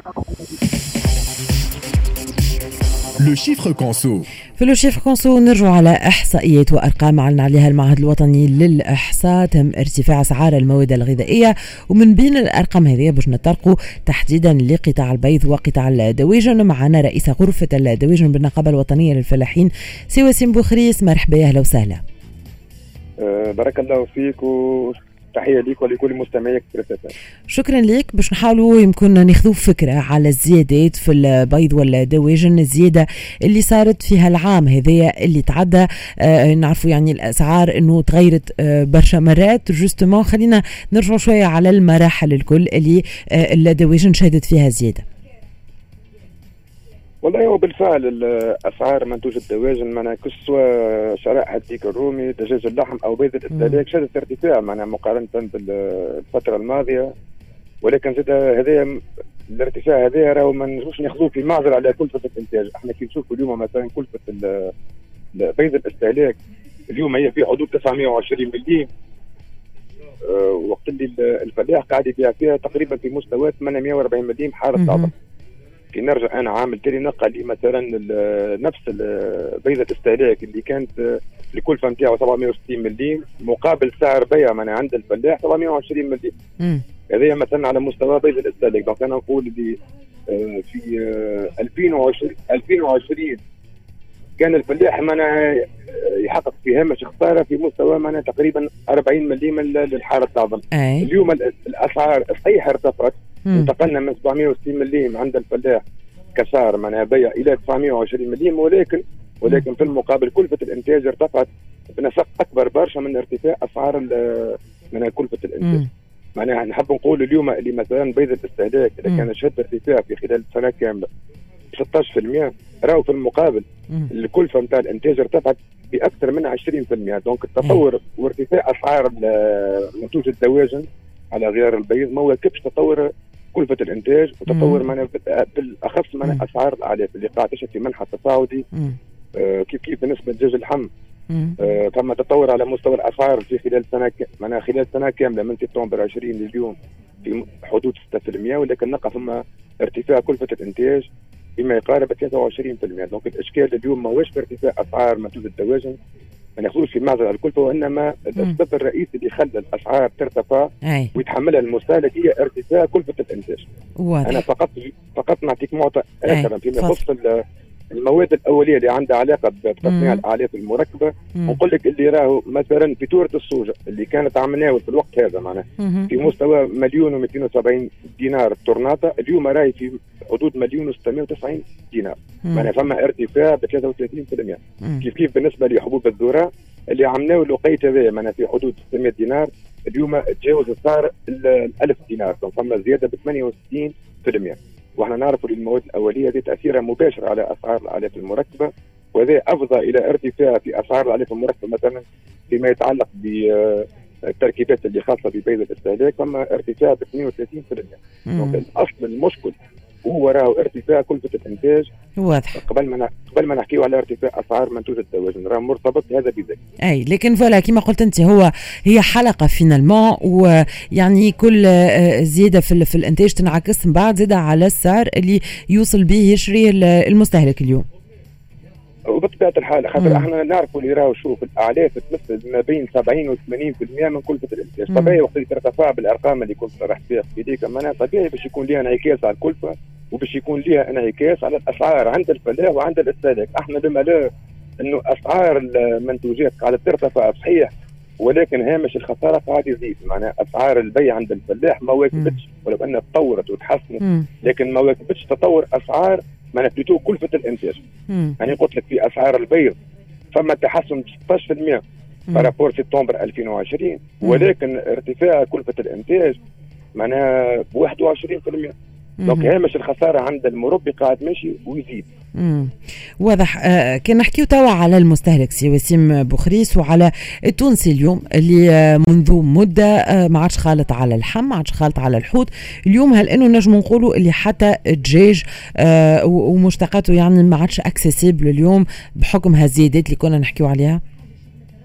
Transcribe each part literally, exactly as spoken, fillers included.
لو شيفر كونسو. في لو شيفر كونسو نرجع على إحصائيات وأرقام أعلن عليها المعهد الوطني للإحصاء. تم ارتفاع أسعار المواد الغذائية، ومن بين الأرقام هذه باش نطرقوا تحديدا لقطاع البيض وقطاع الدواجن. معنا رئيس غرفة الدواجن بالنقابة الوطنية للفلاحين سي وسيم بوخريس. مرحبا، أهلا وسهلا. أه بارك الله فيك و تحية ليك ولكل مستمعيك. شكرا لك. باش نحاولوا يمكن ناخذوا فكرة على الزيادات في البيض والدواجن، الزيادة اللي صارت فيها العام هذايا اللي تعدى. آه نعرفوا يعني الأسعار انه تغيرت آه برشا مرات. جوستومون خلينا نرجع شوية على المراحل الكل اللي آه الدواجن شهدت فيها زيادة. والله هو بالفعل الاسعار منتوج الدواجن معناها كسوة شرائح الديك الرومي دجاج اللحم او بيض الاستهلاك شهدت ارتفاع معناها مقارنه بالفتره الماضيه، ولكن زاد هذا الارتفاع هذا راهو ما نجموش ناخذوه في معزل على كلفه الانتاج. احنا كي نشوفوا اليوم مثلا كلفه بيض الاستهلاك اليوم هي في حدود تسعمائة وعشرين مليم، أه وقت اللي الفلاح قاعد يبيع فيها تقريبا في مستوى ثمانمائة وأربعين مليم حاره طابع. كي نرجع انا عامل تالي نلقى لي مثلا نفس بيضة الاستهلاك اللي كانت الكلفه نتاعو سبعمائة وستين مليم مقابل سعر بيع من عند الفلاح سبعمائة وعشرين مليم. هذا مثلا على مستوى بيض الاستهلاك. دونك انا نقول لي في ألفين وعشرين كان الفلاح معناها يحقق في هامش خساره في مستوى معناها تقريبا أربعين مليم للحاره الطاعم. اليوم الاسعار صحيح ارتفعت، انتقلنا من سبعمائة وستين مليم عند الفلاح كسعر معناها بيع الى تسعمائة وعشرين مليم، ولكن ولكن في المقابل كلفه الانتاج ارتفعت بنسق اكبر برشا من ارتفاع اسعار من كلفه الانتاج. معناها نحب نقول اليوم اللي مثلا بيض الاستهلاك اذا كان شهد ارتفاع في خلال سنه كامله ستة عشر بالمئة، راهو في المقابل الكلفه نتاع الانتاج ارتفعت باكثر من عشرين بالمئة. دونك التطور وارتفاع اسعار منتوج الدواجن على غير البيض ما واكبش تطور كلفه الانتاج وتطور معناها بالاخص معناها اسعار الاعلاف اللي قاعد تشهد في منحى تصاعدي. آه كيف كيف بالنسبه لدجاج اللحم آه ثم تطور على مستوى الاسعار في خلال سنه معناها خلال سنه كامله من سبتمبر عشرين لليوم في حدود ستة بالمئة، ولكن نلقى ثم ارتفاع كلفه الانتاج بما يقارب ثلاثة وعشرين بالمئة. دونك الاشكال اليوم ما هوش في ارتفاع اسعار منتوج الدواجن ما ناخذوش في معزل على الكلفه، وانما السبب الرئيسي اللي خلى الاسعار ترتفع أي. ويتحملها المستهلك هي ارتفاع كلفه الانتاج. واضح. انا فقط فقط نعطيك معطى اخر فيما يخص المواد الاوليه اللي عندها علاقه بتصنيع الاعلاف المركبه. نقول لك اللي راهو مثلا فاتوره الصوجه اللي كانت عم ناول في الوقت هذا معناها في مستوى مليون ومئتين وسبعين دينار الطرناطه، اليوم راهي في حدود مليون وستمائة وتسعين دينار. معناها فما ارتفاع ب ثلاثة وثلاثين بالمئة. كيف كيف بالنسبه لحبوب الذره اللي عم ناول الوقيت هذا معناها في حدود ستمائة دينار، اليوم تجاوز السعر ال ألف دينار. فما زياده ب ثمانية وستين بالمئة. واحنا نعرفوا المواد الاوليه دي تاثيرها مباشر على اسعار الاعلاف المركبه، وهذا افضى الى ارتفاع في اسعار الاعلاف المركبه مثلا فيما يتعلق بالتركيبات اللي خاصه ببيض الاستهلاك فما ارتفاع ب اثنين وثلاثين بالمئة. دونك الاصل المشكل هو راهو ارتفاع كلفه الانتاج. واضح. قبل ما قبل ما نحكيو على ارتفاع اسعار منتوج الدواجن راه مرتبط هذا بذاك. اي لكن فوالا كما قلت انت هو هي حلقه فينالمون، ويعني كل زياده في, في الانتاج تنعكس من بعد زياده على السعر اللي يوصل به يشري المستهلك اليوم. وبطبيعه الحال خاطر احنا نعرفوا اللي راهو شوف الاعلاف تمثل ما بين سبعين و ثمانين بالمئة من كلفه الانتاج. طبيعي وقت اللي ترتفع بالارقام اللي كنت شرحت فيها في ديك معناها طبيعي باش يكون لها انعكاس على الكلفه وباش يكون لها انعكاس على الاسعار عند الفلاح وعند الاستهلاك. احنا بما لا انه اسعار المنتوجات قاعده ترتفع صحيح، ولكن هامش الخساره قاعد يزيد. معناها اسعار البيع عند الفلاح ما واكبتش ولو انها تطورت وتحسنت، لكن ما واكبتش تطور اسعار معناها بلوتو كلفه الانتاج. يعني قلت لك في اسعار البيض فما تحسن ب ستة عشر بالمئة بارابور سبتمبر ألفين وعشرين، ولكن ارتفاع كلفه الانتاج معناها ب واحد وعشرين بالمئة. دونك هامش الخساره عند المربي قاعد ماشي ويزيد. امم واضح. آه كان نحكيو توا على المستهلك سي وسيم بوخريس وعلى التونسي اليوم اللي آه منذ مده آه ما عادش خالط على اللحم، ما عادش خالط على الحوت. اليوم هل انه نجم نقولوا اللي حتى الدجاج آه ومشتقاته يعني ما عادش اكسسيبل اليوم بحكم هالزيادات اللي كنا نحكيو عليها؟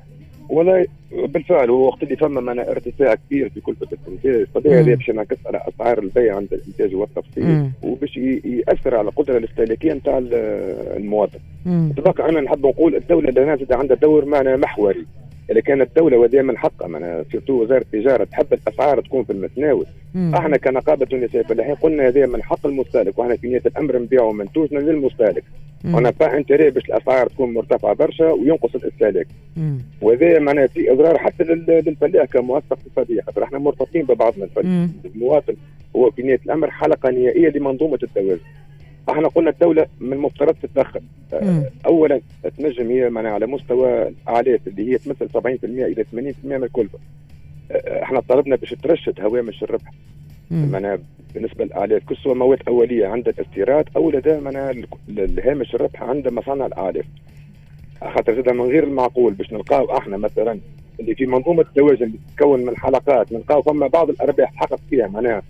والله بالفعل هو وقت اللي فما معنا ارتفاع كبير في كلفة الانتاج طبيعي هذا باش ينعكس على اسعار البيع عند الانتاج والتفصيل وباش ياثر على القدره الاستهلاكيه نتاع المواطن. تبقى انا نحب نقول الدوله لنا عندها دور معنا محوري. اذا كانت الدوله ودائما من حقها معنا سيرتو وزاره التجاره تحب الاسعار تكون في المتناول. مم. احنا كنقابه تونسيه فلاحين قلنا هذا من حق المستهلك واحنا في نيه الامر نبيعوا منتوجنا للمستهلك. وانا با انتري باش الاسعار تكون مرتفعه برشا وينقص الاستهلاك. وهذا معناها في اضرار حتى للفلاح كمؤسسه اقتصاديه خاطر احنا مرتبطين ببعضنا الفلاح. المواطن هو في نيه الامر حلقه نهائيه لمنظومه التوازن. احنا قلنا الدوله من المفترض تتدخل. اه اولا تنجم هي معناها على مستوى الاعلاف اللي هي تمثل سبعين بالمئة الى ثمانين بالمئة من الكلفه. اه احنا طلبنا باش ترشد هوامش الربح معناها بالنسبه للاعلاف كسوه مواد اوليه عند الاستيراد او لدى معناها الهامش الربح عند مصانع الاعلاف. خاطر زاد من غير المعقول باش نلقاو احنا مثلا اللي في منظومه التوازن اللي تتكون من حلقات نلقاو فما بعض الارباح تحقق فيها معناها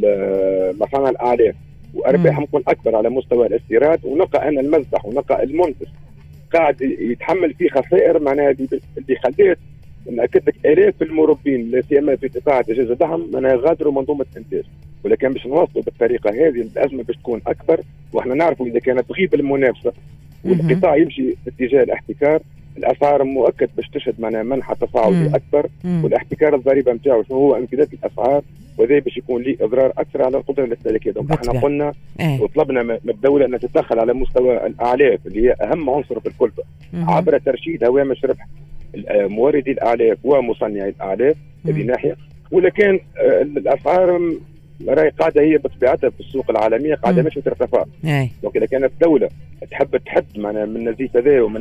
مصانع الاعلاف وارباحهم تكون اكبر على مستوى الاستيراد ونلقى ان المذبح ونلقى المنتج قاعد يتحمل فيه خسائر معناها اللي خلات ناكد لك الاف المربين لا سيما في قطاع الدجاج اللحم معناها غادروا منظومه الانتاج. ولكن باش نوصلوا بالطريقه هذه الازمه باش تكون اكبر واحنا نعرفوا اذا كانت تغيب المنافسه والقطاع يمشي في اتجاه الاحتكار الاسعار مؤكد باش تشهد معناها منحى تصاعدي اكبر والاحتكار الضريبه نتاعو شنو هو امتداد الاسعار وهذا باش يكون ليه اضرار اكثر على القدره الاستهلاكيه. دونك احنا قلنا ايه. وطلبنا من الدوله ان تتدخل على مستوى الاعلاف اللي هي اهم عنصر في الكلفه عبر ترشيد هوامش ربح موردي الاعلاف ومصنعي الاعلاف هذه ناحيه. ولكن الاسعار راهي قاعده هي بطبيعتها في السوق العالميه قاعده مش ترتفع. دونك اذا كانت الدوله تحب تحد معنا من النزيف هذا ومن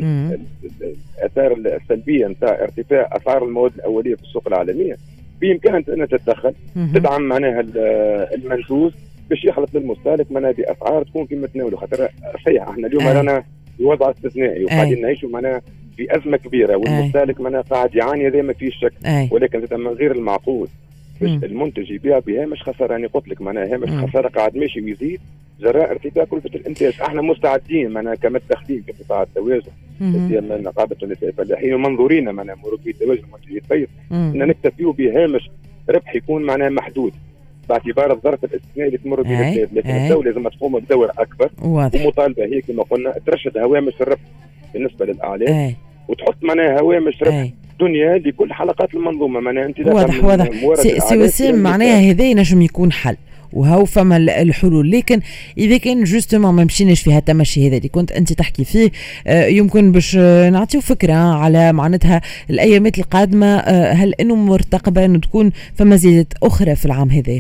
الاثار السلبيه نتاع ارتفاع اسعار المواد الاوليه في السوق العالميه بامكانها ان تتدخل تدعم معناها المنتوج باش يخلط للمستهلك معناها باسعار تكون في متناوله. خاطر صحيح احنا اليوم رانا في وضع استثنائي وقاعدين نعيشوا معناها في ازمه كبيره والمستهلك معناها قاعد يعاني هذا ما فيش شك. ولكن من غير المعقول باش المنتج يبيع بهامش خساره. يعني قلت لك معناها هامش خساره قاعد ماشي ويزيد جراء ارتفاع كلفه الانتاج. احنا مستعدين معناها كمتدخلين في قطاع التوازن من نقابه تونسيه الفلاحين ومنظورين معناها مربي التوازن ومنتجي البيض ان نكتفيوا بهامش ربح يكون معناها محدود باعتبار الظرف الاستثنائي اللي تمر به البلاد. لكن أي. الدوله لازم تقوم بدور اكبر واضح. ومطالبه هي كما قلنا ترشد هوامش الربح بالنسبه للاعلاف وتحط معناها هوامش ربح دنيا لكل حلقات المنظومه. معناها انت واضح واضح سي وسيم معناها هذا ينجم يكون حل وهو فما الحلول. لكن اذا كان جوستومون ما مشيناش في هالتمشي هذا اللي كنت انت تحكي فيه يمكن باش نعطيو فكره على معناتها الايامات القادمه هل انه مرتقبه انه تكون فما زيادات اخرى في العام هذا؟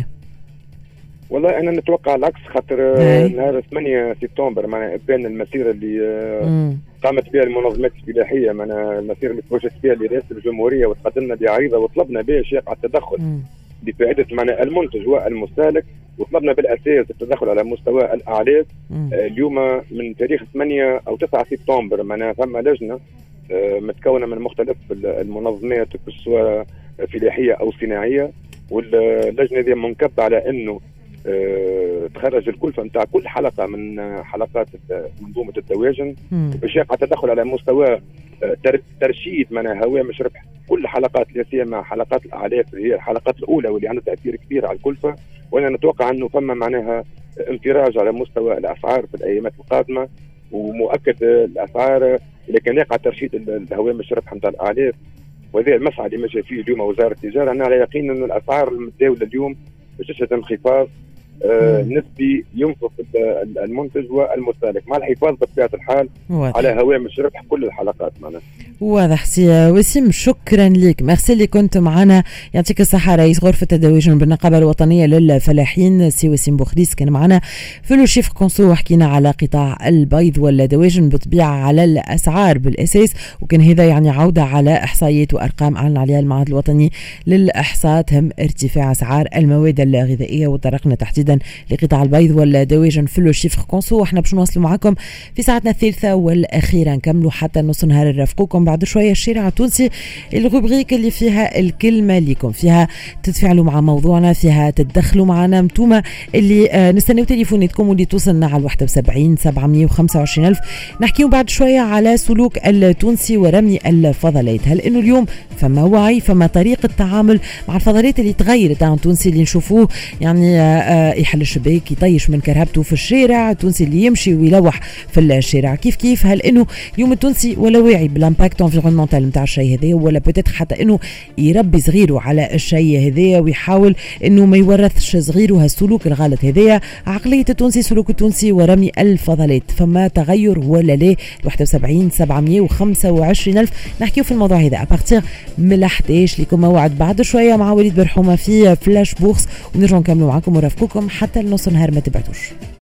والله انا نتوقع العكس خاطر نهار ثمانية سبتمبر معناها ابان المسيره اللي مم. قامت بها المنظمات الفلاحيه معناها المسيره اللي توجهت بها لرئاسه الجمهوريه وتقدمنا بعريضه وطلبنا بها يقع التدخل مم. بفائده معناها المنتج والمستهلك وطلبنا بالاساس التدخل على مستوى الاعلاف. آه اليوم من تاريخ ثمانية او تسعة سبتمبر معناها ثم لجنه آه متكونه من مختلف المنظمات سواء فلاحيه او صناعيه واللجنه دي منكبه على انه أه تخرج الكلفه نتاع كل حلقه من حلقات منظومه التوازن باش يقع تدخل على مستوى أه ترشيد معناها هوامش ربح كل حلقات لا سيما حلقات الاعلاف اللي هي الحلقات الاولى واللي عندها تاثير كبير على الكلفه. وانا نتوقع انه فما معناها انفراج على مستوى الاسعار في الايامات القادمه ومؤكد الاسعار اذا كان يقع ترشيد الهوامش ربح نتاع الاعلاف وهذا المسعى اللي ماشي فيه اليوم وزاره التجاره. انا على يقين انه الاسعار المتداوله اليوم باش تشهد انخفاض آه نسبي ينفق المنتج والمستهلك مع الحفاظ بطبيعه الحال واضح. على هوامش ربح كل الحلقات معنا. واضح سي وسيم شكرا لك ميرسي اللي كنت معنا يعطيك الصحه رئيس غرفه التداويجن بالنقابه الوطنيه للفلاحين سي وسيم بوخريس كان معنا في لو شيف كونسو وحكينا على قطاع البيض والدواجن بالطبيعه على الاسعار بالاساس وكان هذا يعني عوده على احصائيات وارقام اعلن عليها المعهد الوطني للاحصاء تم ارتفاع اسعار المواد الغذائيه وطرقنا تحديدا تحديدا لقطاع البيض والدواجن في لو شيفر كونسو. احنا باش نواصلوا معكم في ساعتنا الثالثة والأخيرة، نكملوا حتى نص نهار نرافقوكم. بعد شوية الشارع التونسي، الروبريك اللي فيها الكلمة ليكم، فيها تتفاعلوا مع موضوعنا، فيها تتدخلوا معنا انتوما اللي آه نستناو تليفوناتكم واللي توصلنا على واحد وسبعين سبعمية وخمسة وعشرين ألف. نحكيو بعد شوية على سلوك التونسي ورمي الفضلات. هل انه اليوم فما وعي، فما طريقة تعامل مع الفضلات اللي تغيرت عن التونسي اللي نشوفوه يعني آه يحل الشباك يطيش من كرهبته في الشارع، التونسي اللي يمشي ويلوح في الشارع كيف كيف. هل انه اليوم التونسي ولا واعي بالامباكت انفيرونمونتال نتاع الشيء هذا، ولا بوتيتر حتى انه يربي صغيره على الشيء هذا ويحاول انه ما يورثش صغيره هالسلوك الغلط هذايا. عقلية التونسي، سلوك التونسي ورمي الفضلات، فما تغير ولا لا؟ واحد وسبعين سبعمية وخمسة وعشرين ألف. نحكيو في الموضوع هذا أبارتيغ من الحداش. لكم موعد بعد شوية مع وليد برحومة في فلاش بورس، ونرجع نكملوا معكم ونرافقوكم حتى النص نهار، ما تبعتوش.